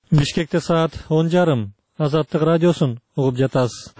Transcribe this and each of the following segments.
Бишкекте саат 10:30. Азаттык радиосун угуп жатасыз.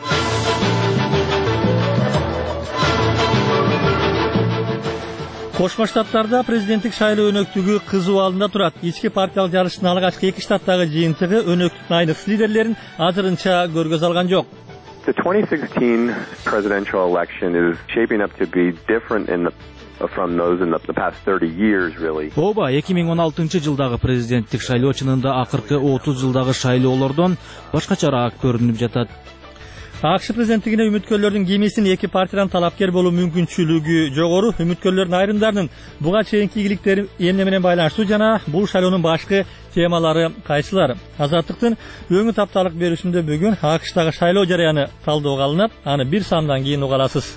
Кошмо Штаттарда президенттик шайлоо өнөктүгү кызуу алдында турат. Ички партиялык жарыштын алгачкы эки штаттагы жыйынтыгы өнөктүктүн айныксыз лидерлерин азырынча көргөз алган жок. The 2016 presidential election is shaping up to be different from those in the past 30 years, really. Ооба, 2016-жылдагы президенттик шайлоо чынында акыркы 30 жылдагы шайлоолордон башкачараак көрүнүп жатат. АКШ президенттигине үмүткөрлөрдүн кимисин эки партиядан талапкер болуу мүмкүнчүлүгү жогору. Үмүткөрлөрдүн айрымдарынын буга чейинки ийгиликтери эмне менен байланыштуу жана бул шайлоонун башкы темалары кайсылар? Азаттыктын өңү тапталык берүүсүндө бүгүн АКШтагы шайлоо жараяны талдоого алынып, аны бир сандан кийин уга аласыз.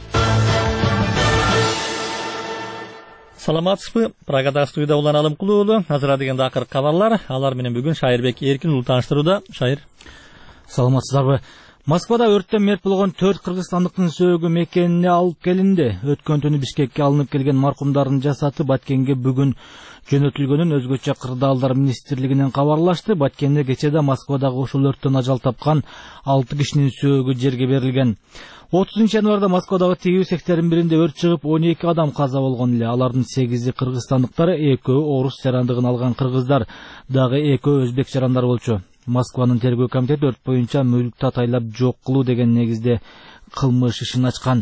Саламатсызбы? Прагада студияда Улан Алымкулуу уулу. Азыр дегенде акыркы кабарлар. Алар менен бүгүн Шайырбек Эркин уулу тааныштырууда. Шайыр. Саламатсыздарбы? Москвада өрттөн мерт болгон 4 кыргызстандыктын сөөгү мекенине алып келинди. Өткөн түнү Бишкекке алынып келген маркумдардын жасаты Баткенге бүгүн жөнөтүлгөнүн өзгөчө кырдаалдар министрлигинен кабарлашты. Баткенде кечеде Москвадагы ушул өрттөн ажал тапкан 6 кишинин сөөгү жерге берилген. 30 январда Москвадагы тигүү цехтердин биринде өрт чыгып 12 адам каза болгон эле. Алардын 8-и кыргызстандыктар, 2-өө орус жарандыгын алган кыргыздар, дагы 2-өө өзбек жарандар болчу. Москванын тергөө комитети өрт боюнча мүлктү атайлап жок кылуу деген негизде кылмыш ишин ачкан.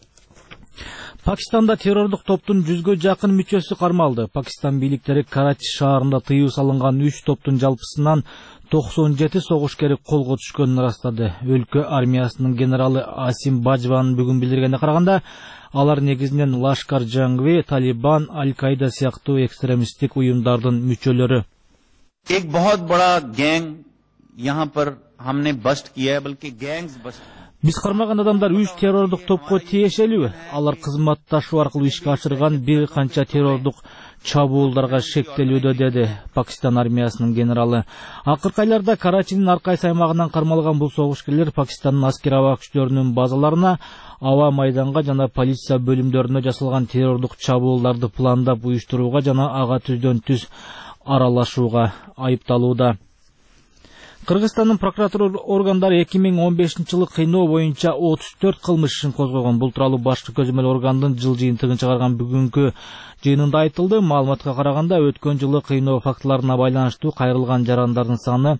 Пакистанда террорлук топтун 100гө жакын мүчөсү кармалды. Пакистан бийликтери Карачи шаарында тыюу салынган 3 топтун жалпысынан 97 согушкери колго түшкөнүн ырастады. Өлкө армиясынын генералы Асим Бажванын бүгүн билдиргенине караганда, алар негизинен Лашкар Жангви, Талибан, Аль-Каида сыяктуу экстремисттик уюмдардын мүчөлөрү. एक बहुत बड़ा गैंग यहाँ पर हमने बस्ट किया है, बल्कि gangs bust. Биз кармаган адамдар 3 террорлук топко тиешелүү. Алар кызматташуу аркылуу ишке ашырган бир канча террорлук чабуулдарга шектелүүдө, деди Пакистан армиясынын генералы. Акыркы айларда Карачинин Аркайс аймагынан кармалган бул согушкерлер Пакистандын аскер аба күчтөрүнүн базаларына, аба майданга жана полиция бөлүмдөрүнө жасалган террорлук чабуулдарды пландап уюштурууга жана ага түздөн түз аралашууга айыпталууда. Кыргызстандын прокуратура органдары 2015-жылы кыйноо боюнча 34 кылмыш ишин козгогон. Бул тууралуу башкы көзөмөл органдын жыл жыйынтыгын чыгарган бүгүнкү жыйынында айтылды. Маалыматка караганда, өткөн жылы кыйноо фактыларына байланыштуу кайрылган жарандардын саны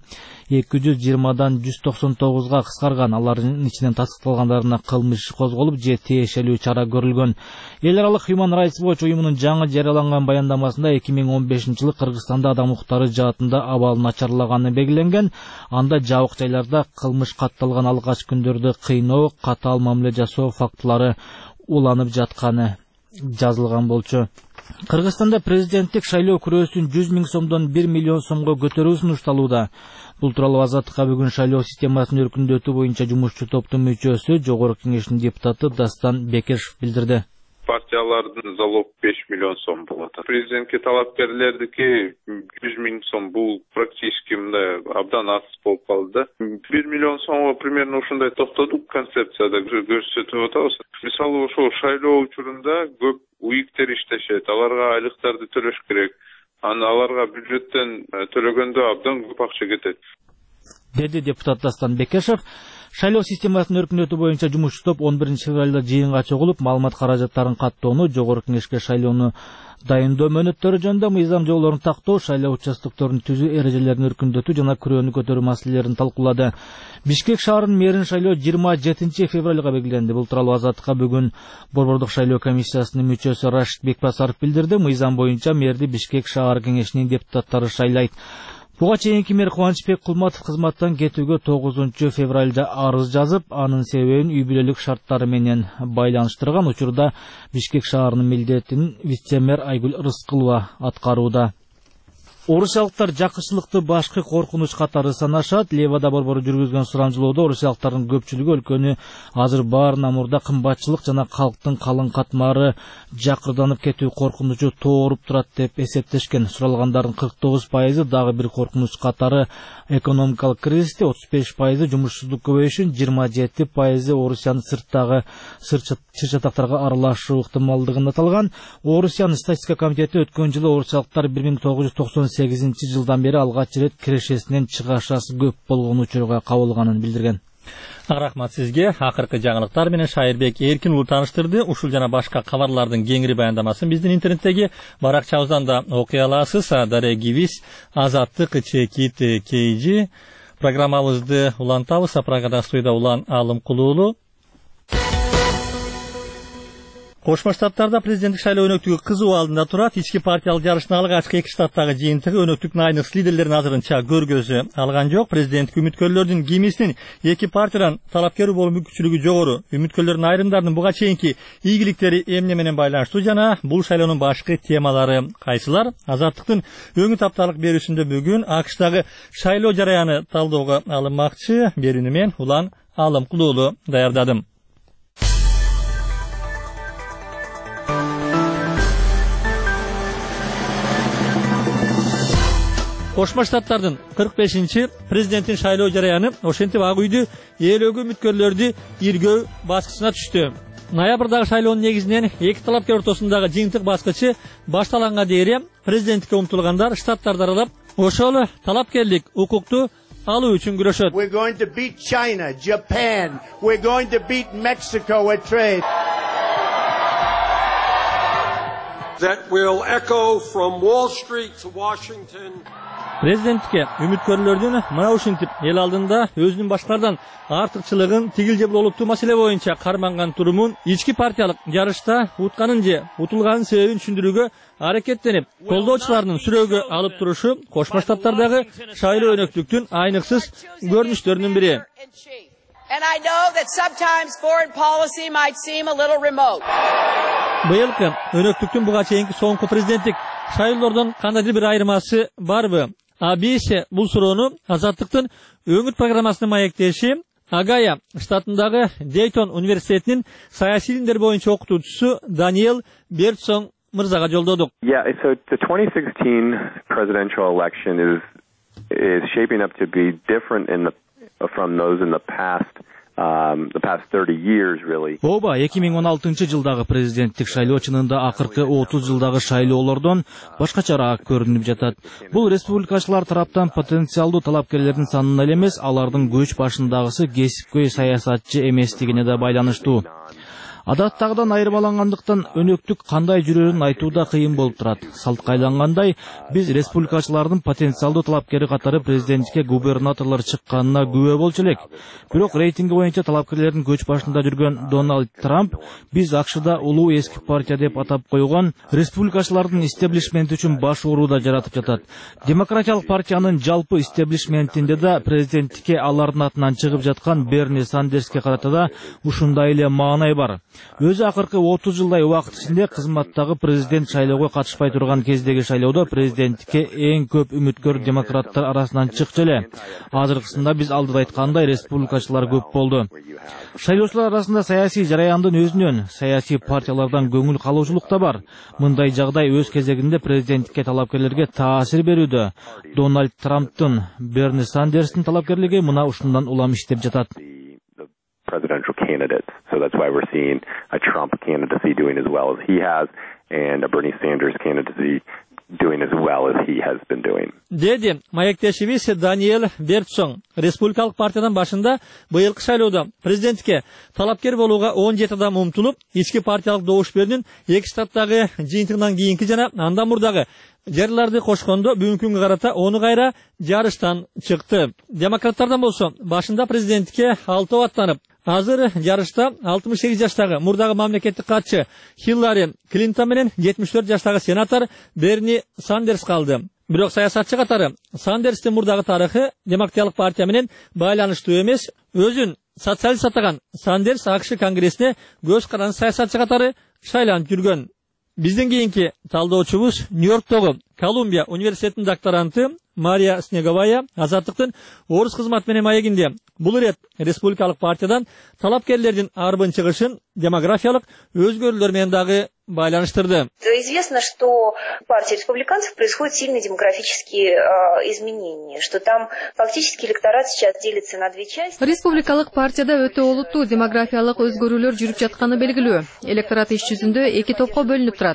220дан 199га кыскарган. Алардын ичинен тастыкталгандарына кылмыш козголуп, же тиешелүү чара көрүлгөн. Эл аралык Human Rights Watch уюмунун жаңы жарыяланган баяндамасында 2015-жылы Кыргызстанда адам укуктары жаатында абал начарлаганы белгиленген. Анда жабык жайларда кылмыш катталган алгач күндөрдө кыйноо, катаал мамиле жасоо фактылары уланып жатканы жазылган болчу. Кыргызстанда президенттик шайлоо күрөөсүн 100 000 сомдон 1 миллион сомго көтөрүү сунушталууда. Бул тууралуу Азаттыкка бүгүн шайлоо системасынын өркүндөтүү боюнча жумушчу топтун мүчөсү, Жогорку кеңештин депутаты Дастан Бекешев билдирди. Партиялардын залог 5 миллион сом болот. Президентке талапкерлердики 100 000 сом, бул практически мындай абдан аз болуп калды. 1 миллион сомго примерно ушундай токтодук, концепцияда көрсөтүп атабыз. Мисалы ошол шайлоо учурунда көп уиктер иштешет, аларга айлыктарды төлөш керек. Аларга бюджеттен төлөгөндө абдан көп акча кетет, деди депутат Дастан Бекешев. Шайлоо системасынын өркүндөтүү боюнча жумушчу топ 11 февралда жыйынга чогулуп, маалымат каражаттарын каттоону, Жогорку кеңешке шайлоону дайындоо мөөнөттөрү жөнүндө мыйзам жоболорун тактоо, шайлоо участокторун түзүү эрежелерин өркүндөтүү жана күрөөнү көтөрүү маселелерин талкуулады. Бишкек шаарынын мэрин шайлоо 27 февралга белгиленди. Бул тууралуу Азаттыкка бүгүн Борбордук шайлоо комиссиясынын мүчөсү Рашид Бекбасаров билдирди. Мыйзам боюнча мэрди Бишкек шаар кеңешинин депутаттары шайлайт. Буга чейинки мэр Кубанычбек Кулматов кызматтан кетүүгө 9 февралда арыз жазып, анын себебин үй бүлөлүк шарттары менен байланыштырган. Учурда Бишкек шаарынын милдетин вице-мэр Айгүл Рыскылова аткарууда. Орусиялыктар жакынчылыкты башкы коркунуч катары санашат. Левада борбору жүргүзгөн сурамжылоодо орусиялыктардын көпчүлүгү өлкөнү азыр баарынан мурда кымбатчылык жана калктын калың катмары жакырданып кетүү коркунучу тооруп турат деп эсептешкен. Суралгандардын 49% дагы бир коркунуч катары экономикалык кризисти, 35% жумушсуздук көбөйүшүн, 27% Орусиянын сырттагы чыр-чатактарга аралашуу ыктымалдыгын аталган. Орусиянын статистика комитети өткөн жылы орусиялыктар 1998 жылдан бери алгач рет кирешесинен чыгашасы көп болгон учурга кабылганын билдирген. Рахмат сизге. Акыркы жаңылыктар менен Шайырбек Эркин ул таныштырды. Ушул жана башка кабарлардын кеңири баяндамасын биздин интернеттеги баракчабыздан да окуй аласыз. Дарья Гивис, Азаттык, Чекит, Кейжи. Программабызды улантабыз. Прагада студияда Улан Алымкулуулу. Кошмо Штаттарда президенттик шайлоо өнөктүгү кызуу алдында турат. Ички партиялык жарыштын алгачкы 2 штаттагы жыйынтыгы өнөктүк найныкс лидерлерин азырынча көргөзө алган жок. Президенттик үмүткөрлөрдүн кимисинин эки партиядан талапкер болуу мүмкүнчүлүгү жогору. Үмүткөрлөрдүн айрымдарынын буга чейинки ийгиликтери эмне менен байланыштуу жана бул шайлоонун башкы темалары кайсылар? Азаттыктын өңүт апталык берүүсүндө бүгүн АКШдагы шайлоо жараяны талдоого алынмакчы. Берүүнү мен Улан Алымкулуулу даярдадым. Кошмо Штаттардын 45-чи президенттин шайлоо жараяны ошентип ак үйдү ээлөөгө үмүткөрлөрдү иргөө баскычына түштү. Ноябрдагы шайлоонун негизинен эки талапкер ортосундагы жыйынтык баскычы башталганга дейин президенттикке умтулгандар штаттарды аралап ошол талапкерлик укукту алуу үчүн күрөшөт. We're going to beat China, Japan. We're going to beat Mexico at trade. That will echo from Wall Street to Washington. Президенттикке үмүткөрлөрдүн мына ушинтип эл алдында өзүнүн башкалардан артыкчылыгын тигил же болуптуу маселе боюнча карманган турумун ички партиялык жарышта утканын же утулганын себебин түшүндүрүүгө аракеттенип, колдоочуларынын сүрөөгө алып турушу Кошмо Штаттардагы шайлоо өнөктүктүн айныксыз көрүнүштөрүнүн бири. Быйылкы өнөктүктүн буга чейинки соңку президенттик шайлоолордон кандайдыр бир айырмасы барбы? ABC бул суроону Азаттыктын өңүт программасынын маектеши Агая штатындагы Дейтон университетинин саясий илимдер боюнча окутуучусу Даниэл Бертсон мырзага жолдодук. Yeah, so the 2016 presidential election is shaping up to be different from those in the past 30 years really. Ооба, 2016-жылдагы президенттик шайлоо чынында акыркы 30 жылдагы шайлоолордон башкачараак көрүнүп жатат. Бул республикачылар тараптан потенциалдуу талапкерлердин санына эле эмес, алардын көч башындагысы кесипкөй саясатчы эместигине да байланыштуу. Адаттагыдан айырмалангандыктан өнөктүк кандай жүрөрүн айтууда кыйын болуп турат. Салткайлангандай, биз республикачылардын потенциалдуу талапкери катары президенттикке губернаторлор чыкканына күбө болчу элек. Бирок рейтинги боюнча талапкерлердин көч башында жүргөн Дональд Трамп биз АКШда улуу эски партия деп атап койгон республикачылардын истеблишменти үчүн баш ууруда жаратып жатат. Демократиялык партиянын жалпы истеблишментинде да президенттикке алардын атынан чыгып жаткан Берни Сандерске карата да ушундай эле маанай бар. Өзү акыркы 30 жылдай убакыт ичинде кызматтагы президент шайлоого катышпай турган кездеги шайлоодо президенттикке эң көп үмүткөр демократтар арасынан чыкчу эле. Азыркысында биз алдыда айткандай республикачылар көп болду. Шайлоочулар арасында саясий жараяндын өзүнөн, саясий партиялардан көңүл калуучулук да бар. Мындай жагдай өз кезегинде президенттикке талапкерлерге таасир берүүдө. Дональд Трамптын, Берни Сандерстин талапкерлиги мына ушундан улам иштеп жатат. Presidential candidates. So that's why we're seeing a Trump candidacy doing as well as he has and a Bernie Sanders candidacy doing as well as he has been doing. Dedi маектешибиз Даниэл Бертсон. Республикалык партиядан башында быйылкы шайлоодо президенттикке талапкер болууга 17 адам умтулуп, ички партиялык добуш берүүнүн эки штаттагы жыйынтыгынан кийинки жана андан мурдагы жерларды кошкондо бүгүнкү күнгө карата оны кайра жарыштан чыкты. Демократтардан болсо башында президенттикке 6 аттанып, азыр жарышта 68 жаштагы мурдагы мамлекеттик катчы Хиллари Клинтон менен 74 жаштагы сенатор Берни Сандерс калды. Бирок саясатчы катары Сандерстин мурдагы тарыхы демократиялык партия менен байланыштуу эмес. Өзүн социалист атаган Сандерс АКШ конгрессине көз каранды саясатчы катары шайланып жүргөн. Биздин кийинки талдоочубуз Нью-Йорктогу Колумбия университетинин докторанты Мария Снеговая Азаттыктын орус кызмат менен маегинде бул ирет республикалык партиядан талапкерлердин арбын чыгышын демографиялык өзгөрүүлөр менен дагы байланыштырды. Известно, что в партии республиканцев происходят сильные демографические изменения, что там фактически электорат сейчас делится на две части. Республикалык партияда өтө олуттуу демографиялык өзгөрүүлөр жүрүп жатканы белгилүү. Электорат иш жүзүндө эки топко бөлүнүп турат.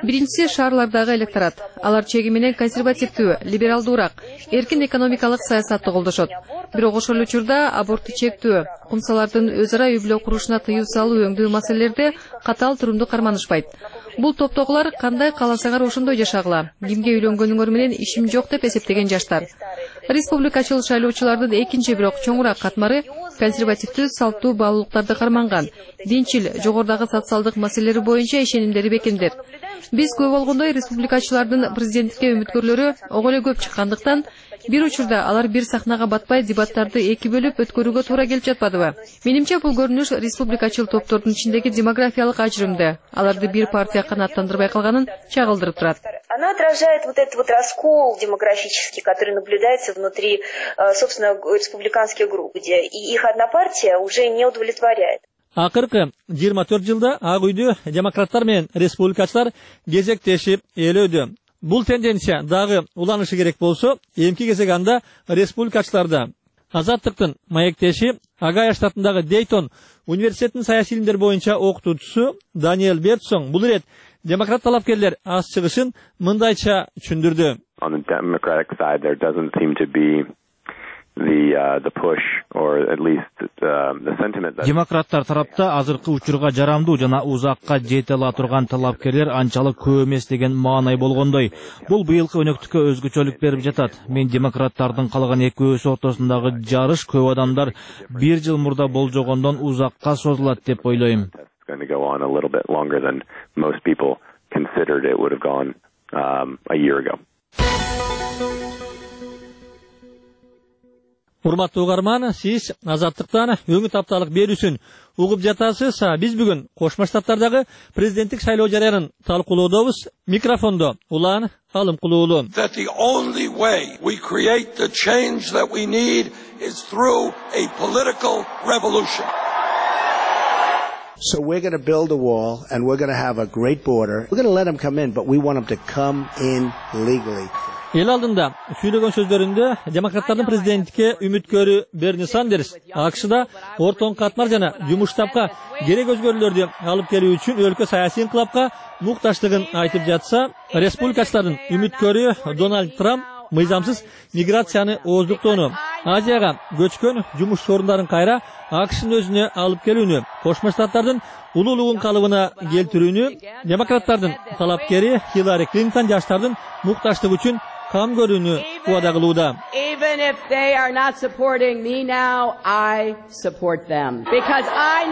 Биринчиси шаарлардагы электорат. Алар чеги менен консервативдүү, либералдуураак, эркин экономикалык саясатты колдошот. Бирок ошол учурда абортты чектөө, кумсалардын өз ара үй бүлө курушуна тыюу салуу өңдүү маселелерде катаал турумду карманышпайт. Бул топтогулар кандай кааласаңар ошондой жашагыла. Кимге үйлөнгөнүңөр менен ишим жок деп эсептеген жаштар. Республикачыл шайлоочулардын экинчи бирок чоңураак катмары консервативдүү салттуу баалуулуктарды карманган, динчил, жогорудагы социалдык маселелери боюнча ишенимдери бекемдер. Биз көп болгондой республикачылардын президенттикке үмүткөрлөрү ого эле көп чыккандыктан, бир учурда алар бир сахнага батпай дебаттарды эки бөлүп өткөрүүгө туура келип жатпадыбы? Менимче бул көрүнүш республикачыл топтордун ичиндеги демографиялык ажырымды, аларды бир партия канааттандырбай калганын чагылдырып турат. Она отражает вот этот вот раскол демографический, который наблюдается внутри, собственно, республиканских групп, где и их одна партия уже не удовлетворяет. Акыркы 24 жылда Ак үйдө демократтар менен республикачылар кезектешип ээлөөдө. Бул тенденция дагы уланышы керек болсо, эмки кезек анда республикачыларда. Азаттыктын маектеши Агая штатындагы Дейтон университетинин саясий илимдер боюнча окутуучусу Даниэл Бертсон бул ирет демократ талапкерлер аз чыгышын мындайча түшүндүрдү. On the Democratic side, there doesn't seem to be the push, or at least the sentiment that Демократтар тарапта азыркы учурга жарамдуу жана узакка жете ала турган талапкерлер анчалык көп эмес деген маанай болгондой. Бул быйылкы өнөктүккө өзгөчөлүк берип жатат. Мен демократтардын калган экөөсү ортосундагы жарыш көп адамдар бир жыл мурда болжогондон узакка созулат деп ойлойм. it's going to go on a little bit longer than most people considered it would have gone a year ago. Урматтуу угарман, сиз Азаттыктан өңүт апталык берүүсүн угуп жатасыз. Биз бүгүн Кошмо Штаттардагы президенттик шайлоо жарыянын талкуулоодобуз. Микрофондо Улан Алымкулуулу. That the only way we create the change that we need is through a political revolution. So we're going to build a wall, and we're going to have a great border. We're going to let them come in, but we want them to come in legally. Ел алдында сүйлөгөн сөздөрүндө демократтардын президенттикке үмүткөрү Берни Сандерс АКШда ортоң катмар жана жумуштапка керек өзгөрүүлөрдү алып келүү үчүн өлкө саясий инкылапка мукташтыгын айтып жатса, республикачылардын үмүткөрү Дональд Трамп мыйзамсыз миграцияны ооздуктоону, Азияга көчкөн жумуш орундарын кайра АКШнын өзүнө алып келүүнү, Кошмо Штаттардын улуулугун калыбына келтирүүнү, демократтардын талапкери Хиллари Клинтон жаштардын мукташтыгы үчүн кам көрүүнү убада кылууда. Even if they are not supporting me now, I support them because I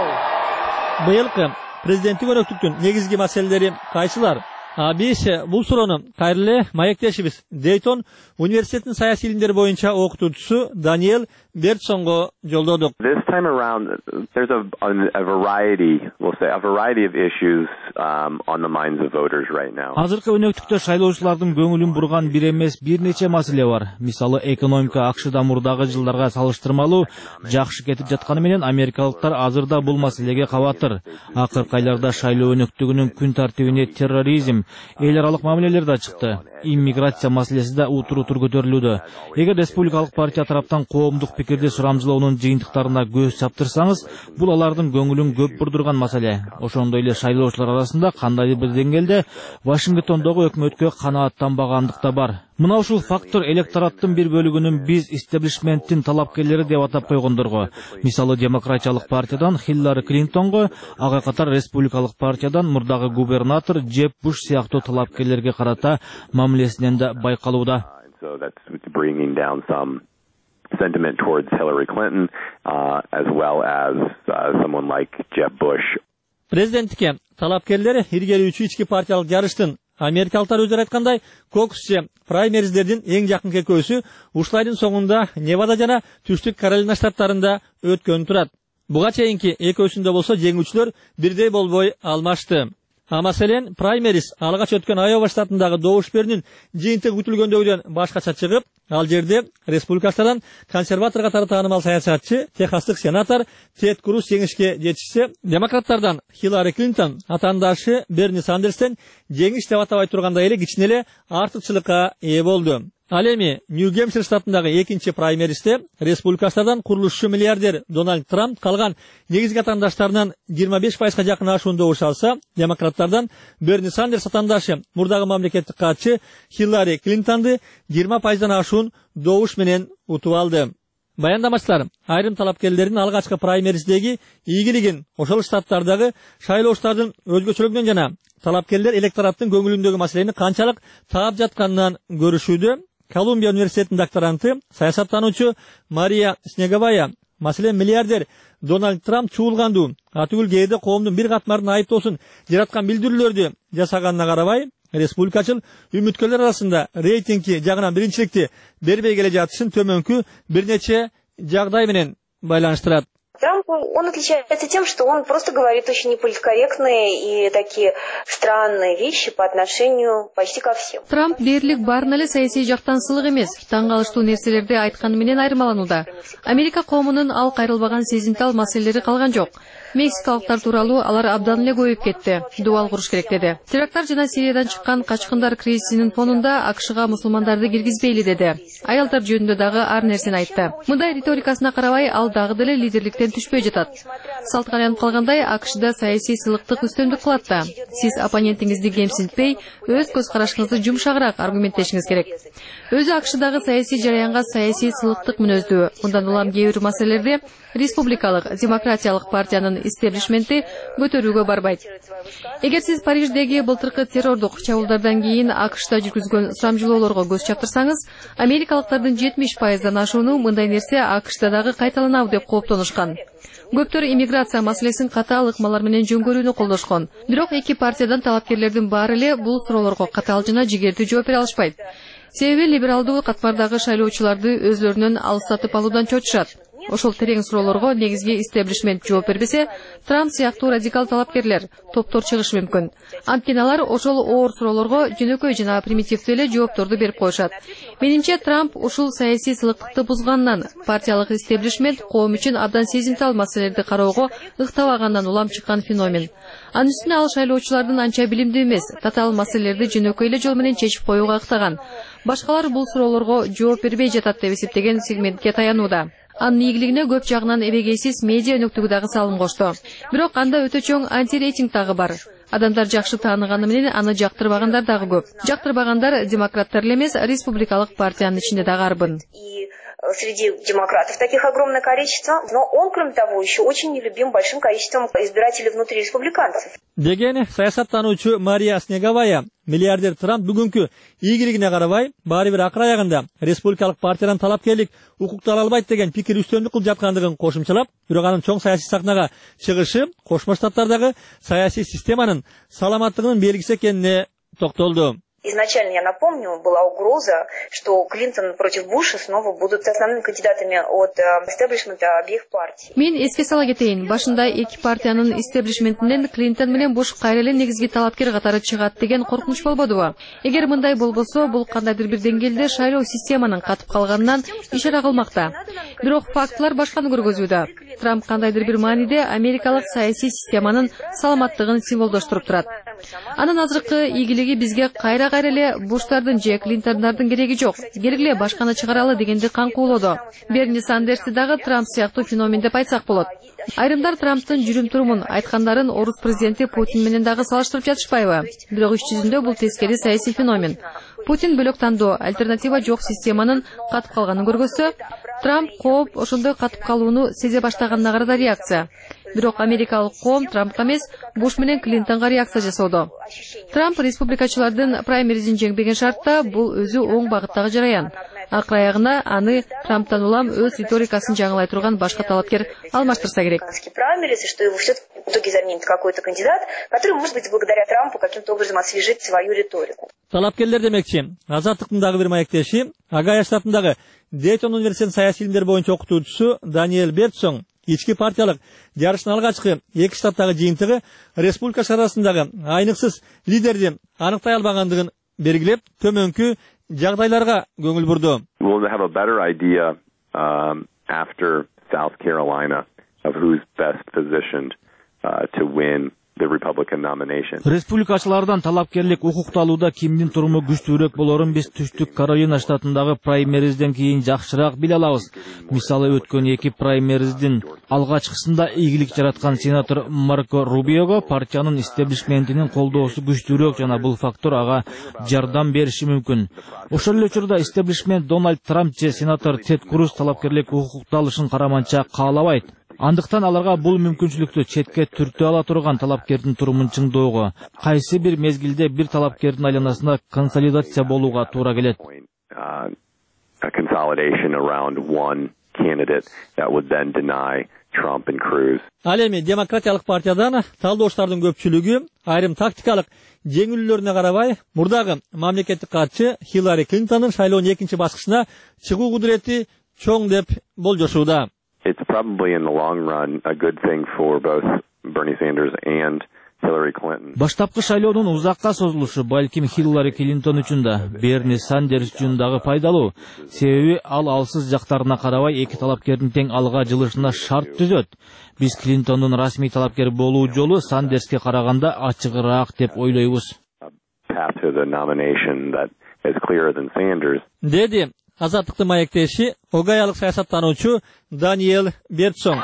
know. Быйылкы президенттик өнөктүктүн негизги маселелери кайсылар? Биз бул суроону кайрылы маектешибиз Дейтон университетинин саясий илимдер боюнча окутуучусу Даниэл Бертсонго жолдодук. This time around, there's a variety, we'll say, a variety of issues on the minds of voters right now. Азыркы өнөктүктө шайлоочулардын көңүлүн бурган бир эмес бир нече маселе бар. Мисалы, экономика АКШда мурдагы жылдарга салыштырмалуу жакшы кетип жатканы менен америкалыктар азырда бул маселеге кабатыр. Акыркы айларда шайлоо өнөктүгүнүн күн тартибине терроризм, эл аралык мамилелер да чыкты. Иммиграция маселеси да утур-утур көтөрүлүүдө. Эгер республикалык партия тараптан коомдук пикирди сурамжылоонун жыйынтыктарына көз чаптырсаңыз, бул алардын көңүлүн көп бурдурган маселе. Ошондой эле шайлоочулар арасында кандайдыр бир деңгээлде Вашингтондогу өкмөткө канааттанбагандык да бар. Мына ушул фактор электораттын бир бөлүгүнүн биз истеблишменттин талапкерлери деп атап койгондорго, мисалы демократиялык партиядан Хиллари Клинтонго, ага катар республикалык партиядан мурдагы губернатор Джеб Буш сыяктуу талапкерлерге карата мамилесинен да байкалууда. So that's bringing down some sentiment towards Hillary Clinton, as well as someone like Jeb Bush. Президенттикке талапкерлер иргелүүчү ички партиялык жарыштын америкалыктар өздөрү айткандай кокус же праймериздердин эң жакын экөөсү ушул айдын соңунда Невада жана Түштүк Каролина штаттарында өткөн турат. Буга чейинки экөөсүндө болсо жеңүүчүлөр бирдей болбой алмашты. Маселен, праймерис алгач өткөн Айова штатындагы добуш берүүнүн жыйынтыгы күтүлгөндөгүдөн башкача чыгып, ал жерде республикачылардан консерватор катары таанымал саясатчы, техастык сенатор Тед Круз жеңишке жетишсе, демократтардан Хиллари Клинтон атаандашы Берни Сандерстен жеңиш деп атабай тургандай эле кичине эле артыкчылыкка ээ болду. Ал эми Нью-Гэмпшир штатындагы экинчи праймеристе республикачылардан курулушчу миллиардер Дональд Трамп калган негизги атаандаштарынан 25%га жакын ашуун добуш алса, демократтардан Берни Сандерс атаандашы мурдагы мамлекеттик катчы Хиллари Клинтонду 20%дан ашуун добуш менен утуп алды. Баяндамачылар айрым талапкерлердин алгачкы праймеристеги ийгилигин ошол штаттардагы шайлоочулардын өзгөчөлүгүнөн жана талапкерлер электораттын көңүлүндөгү маселени канчалык таап жатканынан көрүшүүдө. Колумбия университетинин докторанты, саясаттануучу Мария Снеговая, маселен миллиардер Дональд Трамп чуулганду атүгүл кээде коомдун бир катмарын айыптоосун жараткан билдирүүлөрдү жасаганына карабай, республикачыл үмүткөрлөр арасында рейтинги жагынан биринчиликти бербей келе жатышын төмөнкү бир нече жагдай менен байланыштырат. Трамп, он отличается тем, что он просто говорит очень неполиткорректные и такие странные вещи по отношению почти ко всем. Трамп дээрлик баарын эле саясий жактан сылык эмес, таң калыштуу нерселерди айтканы менен айырмаланууда. Америка коомунун ал кайрылбаган сезимтал маселелери калган жок. Мексикалыктар тууралуу алар абдан эле көбөйүп кетти. Дубал куруш керек деди. Теракттар жана Сириядан чыккан качкындар кризисинин фонунда АКШга мусулмандарды киргизбейли деди. Аялдар жөнүндө дагы ар нерсени айтты. Мындай риторикасына карабай, ал дагы деле лидерликтен түшпөй жатат. Салт калянып калгандай, АКШда саясий сылыктык үстөмдүк кылат да. Сиз оппонентиңизди кемсинтпей, өз көз карашыңызды жумшагыраак аргументтешиңиз керек. Өзү АКШдагы саясий жараянга саясий сылыктык мүнөздүү. Мындан улам кээ бир маселелерде республикалык, демократиялык партиянын истеблишменти көтөрүүгө барбайт. Эгер сиз Париждеги былтыркы террордук чабуулдардан кийин АКШда жүргүзгөн сурамжылоолорго көз чаптырсаңыз, америкалыктардын 70%дан ашууну мындай нерсе АКШда дагы кайталанабы деп кооптонушкан. Көптөр иммиграция маселесин катаал ыкмалар менен жөнгөрүүнү колдошкон. Бирок эки партиядан талапкерлердин баары эле бул суроолорго катаал жана жигердүү жооп бере алышпайт. Себеби либералдуу катмардагы шайлоочуларды өзлөрүнөн алыстатып алуудан чочушат. Ошол терең суроолорго негизги истеблишмент жооп бербесе, Трамп сыяктуу радикал талапкерлер, топтор чыгышы мүмкүн. Анткени алар ошол оор суроолорго жөнөкөй жана примитивдүү эле жоопторду берип коюшат. Менимче, Трамп ушул саясий сылыктыкты бузгандан, партиялык истеблишмент коом үчүн абдан сезимтал маселелерди кароого ыктабагандан улам чыккан феномен. Анын үстүнө ал шайлоочулардын анча билимдүү эмес, татаал маселелерди жөнөкөй эле жол менен чечип коюуга ыктаган. Башкалар бул суроолорго жооп бербей жатат деп эсептеген сегментке таянууда. Анын ийгилигине көп жагынан эбегейсиз медиа өнөктүгү дагы салым кошту. Бирок анда өтө чоң антирейтинг дагы бар. Адамдар жакшы тааныганы менен аны жактырбагандар дагы көп. Жактырбагандар демократтар эле эмес, республикалык партиянын ичинде дагы арбын. Среди демократов таких огромное количество, но он, кроме того, еще очень нелюбим большим количеством избирателей внутри республиканцев. Деген саясаттануучу Мария Снеговая, миллиардер Трамп бүгүнкү ийгилигине карабай, баары бир акыр аягында республикалык партиядан талапкерлик укукту ала албайт деген пикир үстөмдүк кылып жаткандыгын кошумчалап, бирок анын чоң саясий сахнага чыгышы Кошмо Штаттардагы саясий системанын саламаттыгынын белгиси экенине токтолду. Изначально, я напомню, была угроза, что Клинтон против Буша снова будут основными кандидатами от истеблишмента обеих партий. Мен эске сала кетейин, башында эки партиянын истеблишментинен Клинтон менен Буш кайра эле негизги талапкер катары чыгат деген коркунуч болбодубу? Эгер мындай болбосо, бул кандайдыр бир деңгээлде шайлоо системанын катып калганынан ишара кылмакта. Бирок фактылар башканы көргөзүүдө. Трамп кандайдыр бир мааниде америкалык саясий системанын саламаттыгын символдоштуруп турат. Анын азыркы ийгилиги бизге кайра эле Буштардын же Клинтондардын кереги жок. Келгиле башканы чыгаралы дегенди каңкуулоодо. Берни Сандерсти дагы Трамп сыяктуу феномен деп айтсак болот. Айрымдар Трамптын жүрүм-турумун, айткандарын орус президенти Путин менен дагы салыштырып жатышпайбы? Бирок иш жүзүндө бул тескери саясий феномен. Путин бөлөк тандоо, альтернатива жок системанын катып калганын көргөзсө, Трамп кооп ошондой катып калууну сезе баштаганына карата реакция. Бирок америкалык коом Трампка эмес, Буш менен Клинтонго реакция жасоодо. Трамп республикачылардын праймеризин жеңбеген шартта бул өзү оң багыттагы жараян. Акыр аягында аны Трамптан улам өз риторикасын жаңылай турган башка талапкер алмаштырса керек. Что его все-таки в итоге заменит какой-то кандидат, который, может быть, благодаря Трампу каким-то образом освежит свою риторику. Талапкерлер демекчи, Азаттыктын дагы бир маектеши, Огайо штатындагы Дейтон университетинин саясий илимдер боюнча окутуучусу Даниэль Бертсон ички партиялык жарыштын алгачкы эки штаттагы жыйынтыгы республика арасындагы айныксыз лидерди аныктай албагандыгын белгилеп, төмөнкү жагдайларга көңүл бурду. We'll have a better idea after South Carolina of who's best positioned to win the Republican nomination. Республикачылардан талапкерлик укукты алууда кимдин туруму күчтүүрөөк болорун биз Түштүк Каролина штатындагы праймеризден кийин жакшыраак биле алабыз. Мисалы өткөн эки праймериздин алгачкысында ийгилик жараткан сенатор Марко Рубиого партиянын истеблишментинин колдоосу күчтүүрөөк жана бул фактор ага жардам бериши мүмкүн. Ошол эле учурда истеблишмент Дональд Трамп же сенатор Тед Круз талапкерлик укукты алышын караманча каалабайт. Андыктан аларга бул мүмкүнчүлүктү четке түртө ала турган талапкердин турумун чыңдоого, кайсы бир мезгилде бир талапкердин айланасында консолидация болууга туура келет. A consolidation around one candidate that would then deny Trump and Cruz. Ал эми демократиялык партиядан талдоочулардын көпчүлүгү айрым тактикалык жеңилүүлөрүнө карабай, мурдагы мамлекеттик катчы Хиллари Клинтондун шайлоонун экинчи баскычына чыгуу кудурети чоң деп болжошууда. It's probably in the long run a good thing for both Bernie Sanders and Hillary Clinton. Баштапкы шайлоонун узакка созулушу балким Хиллари Клинтон үчүн да, Берни Сандерс үчүн дагы пайдалуу. Себеби ал алсыз жактарына карабай эки талапкердин тең алга жылышына шарт түзөт. Биз Клинтондун расмий талапкер болуу жолу Сандерске караганда ачыгыраак деп ойлойбуз. Path to the nomination that is clearer than Sanders. Деди Азаттыктын маектеши Огаялык саясаттануучу Даниэл Бертсон.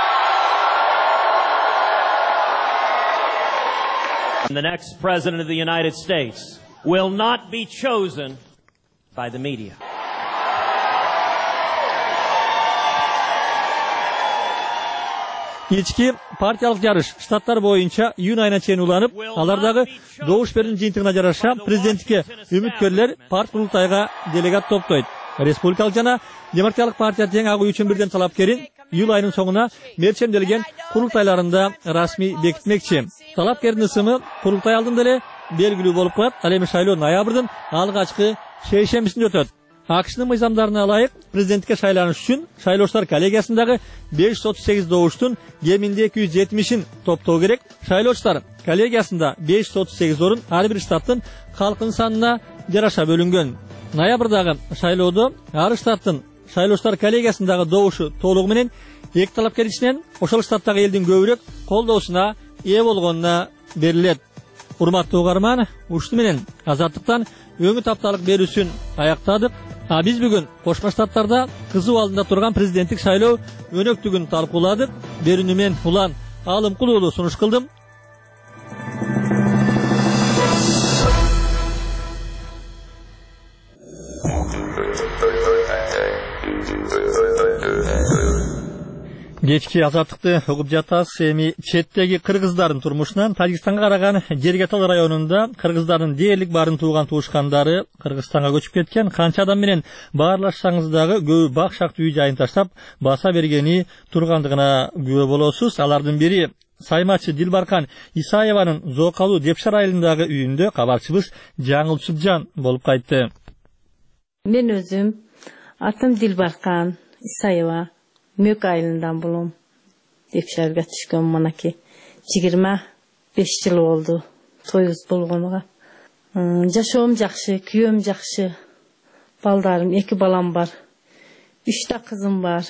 The next president of the United States will not be chosen by the media. Ички партиялык жарыш штаттар боюнча июнь айына чейин уланып, алардагы добуш берүүнүн жыйынтыгына жараша президенттикке үмүткөрлөр парт курултайга делегат топтойт. Республикалык жана демократиялык партия тең агуу үчүн бирден талапкерин июль айынын соңуна мерчемделген курултайларында расмий бекитмекчи. Талапкердин ысымы курултай алдында эле белгилүү болуп калат. Ал эми шайлоо ноябрдын алгачкы шейшембисинде өтөт. АКШнын мыйзамдарына ылайык президенттикке шайланыш үчүн шайлоочулар коллегиясындагы 538 добуштун кеминде 270-ин топтоо керек. Шайлоочулар коллегиясында 538 орун ар бир штаттын калкынын санына жараша бөлүнгөн. Ноябрдагы шайлоодо ар штаттын шайлоочулар коллегиясындагы добушу толугу менен эки талапкер ичинен ошол штаттагы элдин көбүрөөк колдоосуна ээ болгонуна берилет. Урматтуу угарман, ушуну менен Азаттыктан өңү тапталык берүүсүн аяктадык. Биз бүгүн Кошмо Штаттарда кызуу алдында турган президенттик шайлоо өнөктүгүн талкууладык. Берүүнү мен Улан Алымкулуулу сунуш кылдым. Кечки Азаттыкты угуп жатасыз. Эми четтеги кыргыздардын турмушунан Тажикстанга караган Жергетал районунда кыргыздардын дээрлик барын тууган туушкандары Кыргызстанга көчүп кеткен. Канча адам менен баарлашсаңыз дагы көбү бак шактуу үй жайын таштап баса бергени тургандыгына күбө болосуз. Алардын бири саймачы Дилбаркан Исаеванын Зоокалуу Депшар айылындагы үйүндө кабарчыбыз Жаңыл Суджан болуп кайтты. Мен өзүм атым Дилбаркан Исаева. Мөк айылынан болом. Депшарга түшкөн манаки 25 жыл болду тоюбуз болгонуга. Жашоом жакшы, күйөөм жакшы. Балдарым, 2 балам бар. 3 та кызым бар.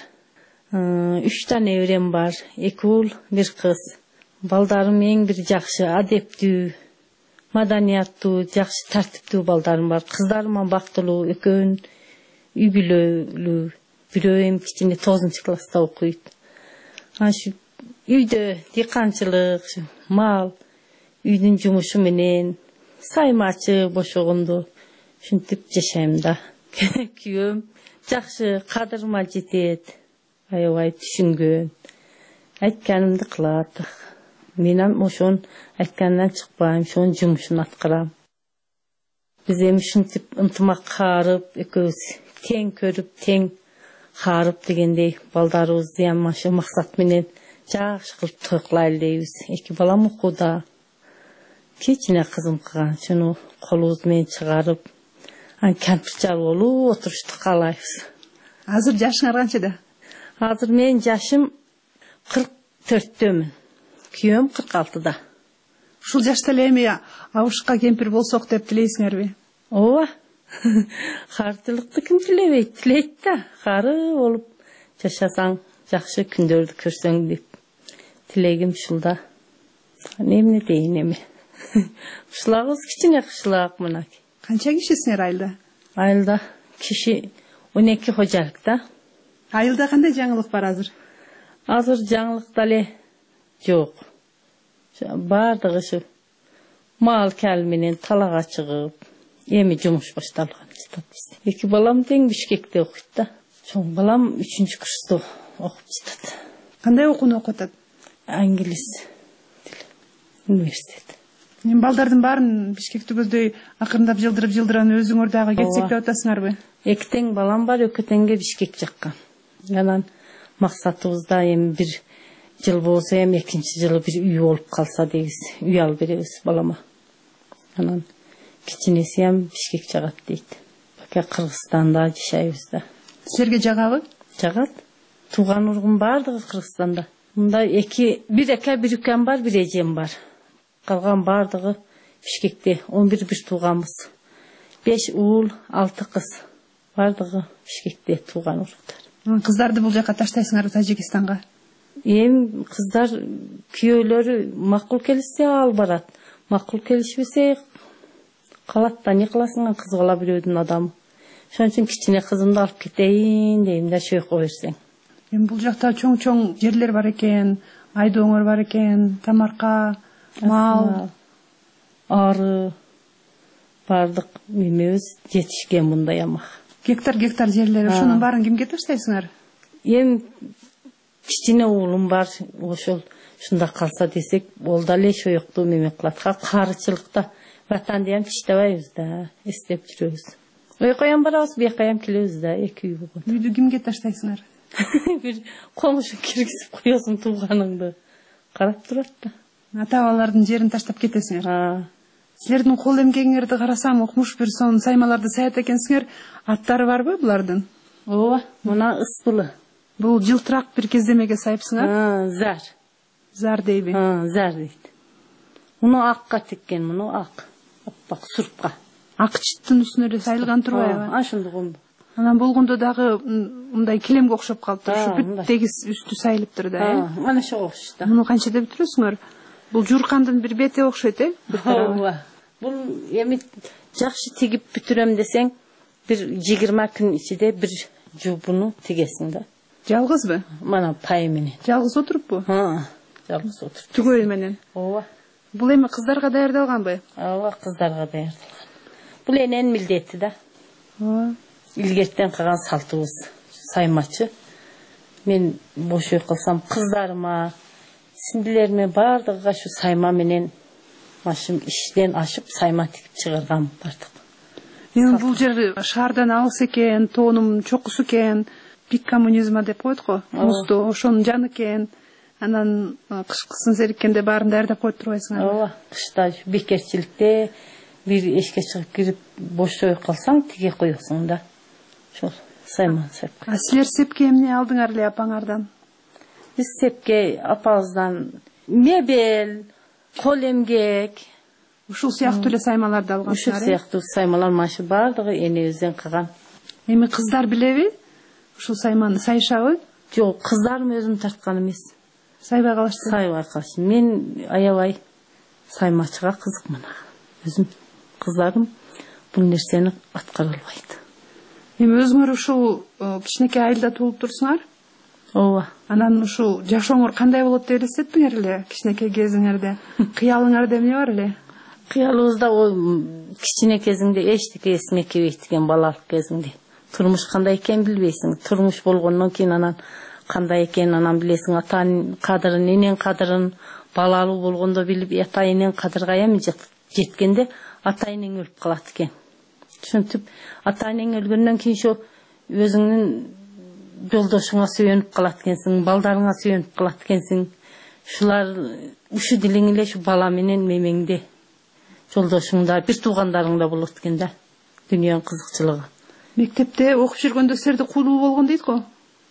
3 та неберем бар. 2 уул, 1 кыз. Балдарым эң бир жакшы, адептүү, маданияттуу, жакшы тартиптүү балдарым бар. Кыздарым бактылуу, экөөнүн үй бүлөлүү. Бирөө эми кичине 9 класста окуйт. Ашы үйдө дыйканчылык, мал, үйдүн жумушу менен саймачы бошогонду ушинтип жашайм да. Күйөөм жакшы, кадырыма жетет. Аябай түшүнгөн. Айтканымды кылат. Мен ошон айткандан чыкпайм, ошонун жумушун аткарам. Биз эми ушинтип ынтымак карып, экөөбүз тең көрүп, тең харып дегендей балдарыбызды ямашы максат менен жакшы кылып той кылайлы дейбиз. 2 балам окууда. Кичине кызым кылган, шуну колубуз менен чыгарып, кампир чалып отурушту каалайбыз. Азыр жашыңар канчада? Азыр менин жашым 44-дөмүн. Күйөөм 46-да. Ушул жашта эле эми абышка кемпир болсок деп тилейсиңерби? Ооба. Картылыкты ким тилебейт? Тилейт да. Кары болуп жашасаң, жакшы күндөрдү көрсөң деп. Тилегим ушулда. Эмне дейин эми. Кышлаагыбыз кичине кышлаак мына. Канча кишисиңер айылда? Айылда киши 12 хожалык да. Айылда кандай жаңылык бар азыр? Азыр жаңылык дале жок. Бардыгы ушу мал кал менен талага чыгып, эми жумуш башталган. 2 балам тең Бишкекте окуйт да. Чоң балам 3-чү курста окуп жатат. Кандай окууну окуп атат? Англис тили. Университет. Мен балдардын баарын Бишкекти көздөй акырындап жылдырып өзүңөр дагы кетсек деп атасыңарбы? 2 тең балам бар, экөө теңге Бишкек жаккан. Анан максатыбызда эми 1 жыл болсо эми 2-чи жылы бир үй болуп калса дейбиз. Үй алып беребиз балама. Анан кичинеси ham Бишкек жагат дейт. Бака Кыргызстанда жашайбыз да. Силерге жагабы? Жагат. Тууган ургун бардыгы Кыргызстанда. Мында 1 ака, 1 укам бар, 1 эжем бар. Калган бардыгы Бишкекте 11 бир тууганбыз. 5 уул, 6 кыз. Бардыгы Бишкекте тууган уруктар. Кыздарды бул жака таштайсыңарбы Тажикистанга? Эми кыздар күйөөлөрү макул келсе ал барат. Макул келишпесе калат да, не кыласың, кыз бала бирөөдүн адамы. Ошон үчүн кичине кызымды алып кетейин дейм да, шөйкө берсең. Эми бул жакта чоң жерлер бар экен, айдооңор бар экен, тамарка, мал, ары бардык эмебиз жетишкен мындай амак. Гектар жерлер, ошонун баарын кимге таштайсыңар? Эми кичине уулум бар, ошол ушунда калса десек, ол дале шойокту эме кылат. Карычылыкта ватанды ham тиштебайбыз да, эстеп жүрөбүз. Ойкоям барабыз, бияка келебиз да, 2 үй болгон. Үйдү кимге таштайсыңар? Бир комушу киргизип коесуң тууганыңды. Карап турат да. Ата-бабалардын жерин таштап кетесиңер. Силердин кол эмгегиңерди карасам, окумуш бир сон саймаларды саят экенсиңер. Аттары барбы булардын? Ооба, мына Ыспылы. Бул жылтырак бир кездемеге сайыпсыңар? Зар. Зар дейби? Зар дейт. Муну акка теккен, муну ак. Аппак сурпка. Ак чыттын үстүнө эле сайылган турбайбы? Ошондугун. Анан болгондо дагы мындай килемге окшоп калыптыр. Ушу бүт тегиз үстү сайылыптыр да, Мана ошого окшойт. Муну канча деп бүтүрөсүңөр? Бул журкандын бир бети окшойт, Ооба. Бул эми жакшы тигип бүтүрөм десең, бир 20 күн ичинде бир жуубуну тигесиң да. Жалгызбы? Мана пай менен. Жалгыз отуруппу? Жалгыз отуруп. Түгөл менен. Ооба. Бул эми кыздарга даярдалганбы? Ооба, кыздарга даярдалган. Бул энен милдети да. Илгертен калган салтыбыз. Саймачы. Мен бош ой кылсам, кыздарыма, сиңдилериме бардыгыга шу сайма менен машым иштен ашып сайма тигип чыгарган бардык. Эми бул жер шаардан алыс экен, тоонум чокусу экен, пик коммунизма деп коет го. Музду ошонун жаны экен. Анан кышкысын сериккенде баарын даярдап коюп турбайсыңар. Ооба, кышта бекерчиликте бир эшикке чыгып кирип бош ой калсаң, тиге коесуң да. Ошол сайма сеп. Силер сепке эмне алдыңар эле апаңардан? Биз сепке апабыздан мебель, кол эмгек, ушул сыяктуу эле саймаларды алгансыңар. Ушул сыяктуу саймалар машы бардыгы энебизден калган. Эми кыздар билеби? Ушул сайманы сайышабы? Жок, кыздарым өзүм тарткан эмес. Сайбай калышты. Сайбай калышты. Мен аябай саймачыга кызыкмын. Өзүм кыздарым бул нерсени аткара албайт. Эми өзүңөр ушул кичинекей айылда туулуп турсуңар? Ооба. Анан ушул жашооңор кандай болот деп элестеттиңер эле кичинекей кезиңерде? Кыялыңарда эмне бар эле? Кыялыбызда кичине кезиңде эчтеке эсиңе келбейт экен, балалык кезиңде. Турмуш кандай экен билбейсиң. Турмуш болгондон кийин анан кандай экен анан билесиң, атанын кадырын, энен кадырын, балалуу болгондо билип, ата энен кадырга эми жеткенде ата энең өлүп калат экен. Ошентип, ата энең өлгөндөн кийин ошо өзүңдүн жолдошуңа сүйөнүп калат экенсиң, балдарыңа сүйөнүп калат экенсиң. Ушулар ушу дилиң эле ушу бала менен мемеңде, жолдошуңда, бир туугандарыңда болот экен да. Дүйнөнүн кызыкчылыгы. Мектепте окуп жүргөндө силерде кудул болгон дейт го?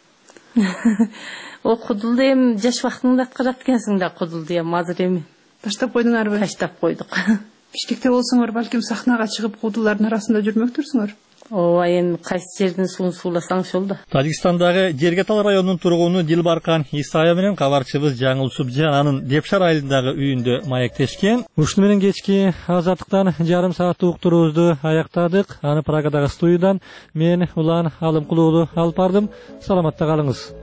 Кудулду эми жаш убактыңда аткарат экенсиң да кудулду эми азыр эми. Таштап койдуңарбы? Таштап койдук. Бишкекте болсоңор балким сахнага чыгып кудулардын арасында жүрмөктүрсүңөр? ооба эми кайсы жердин суун сууласаң ошол да. Тажикстандагы Жергетал районунун тургуну Дилбаркан Исаева менен кабарчыбыз Жаңыл Субжан анын Депшар айылындагы үйүндө маектешкен. Ушуну менен кечки азаттыктан жарым сааттык уктуруубузду аяктадык. Аны Прагадагы студиядан мен Улан Алымкулуулу алып бардым. Саламатта калыңыз.